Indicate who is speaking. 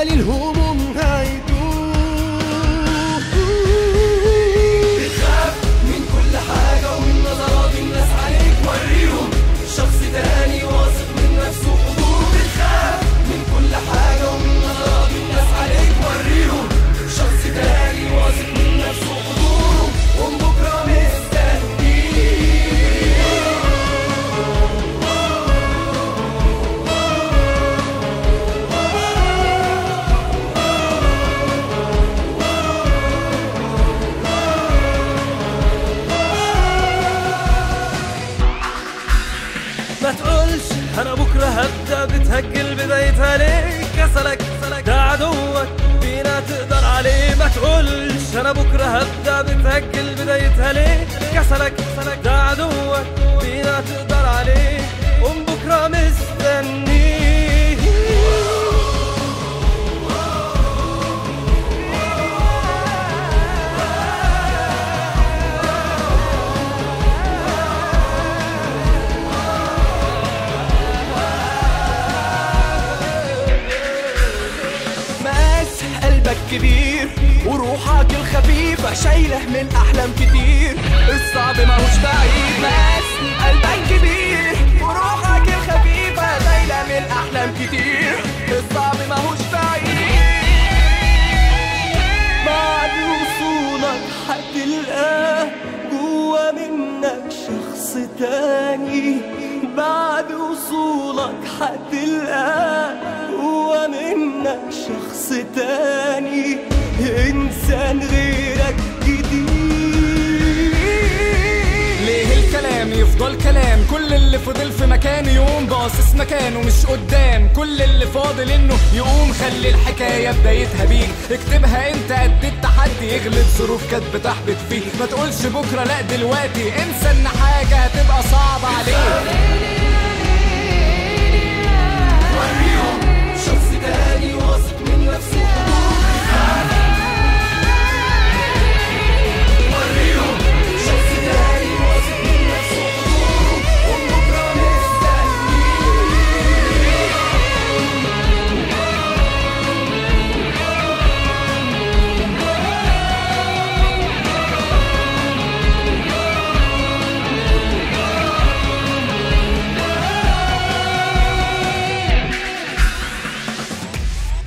Speaker 1: أمل الهموم هيدوم.
Speaker 2: بتخاف من كل حاجة ومن نظرات الناس عليك، وريهم شخص تاني واثق من نفسه حضور. بتخاف من كل حاجة ومن نظرات الناس عليك، وريهم شخص تاني واثق من نفسه حضور. قوم بكرة
Speaker 3: ما تقولش انا بكره هبدا بتهجل بدايتها ليه؟ كسلك ده عدوك فينا تقدر عليه. ما تقولش انا بكره هبدا بتهجل بدايتها ليه؟ كسلك ده عدوك فينا تقدر عليه. قوم بكره مستنيه.
Speaker 2: قلبك كبير وروحك الخفيفة شايله من أحلام كتير، الصعب ماهوش بعيد. ناس قلبك كبير وروحك الخفيفة شايله من أحلام كتير، الصعب ماهوش بعيد. بعد وصولك هتلقى جوا منك شخص تاني. بعد وصولك هتلقى جوا منك شخص تاني، إنسان غيرك جديد.
Speaker 4: ليه الكلام يفضل كلام؟ كل اللي فضل في مكانه يقوم باصص مكانه مش قدام. كل اللي فاضل انه يقوم. خلي الحكاية بدايتها بيك، اكتبها انت قد التحدي. اغلب ظروف كانت بتحبط فيك، ما تقولش بكرة لا دلوقتي. انسى ان حاجة هتبقى صعبة عليك.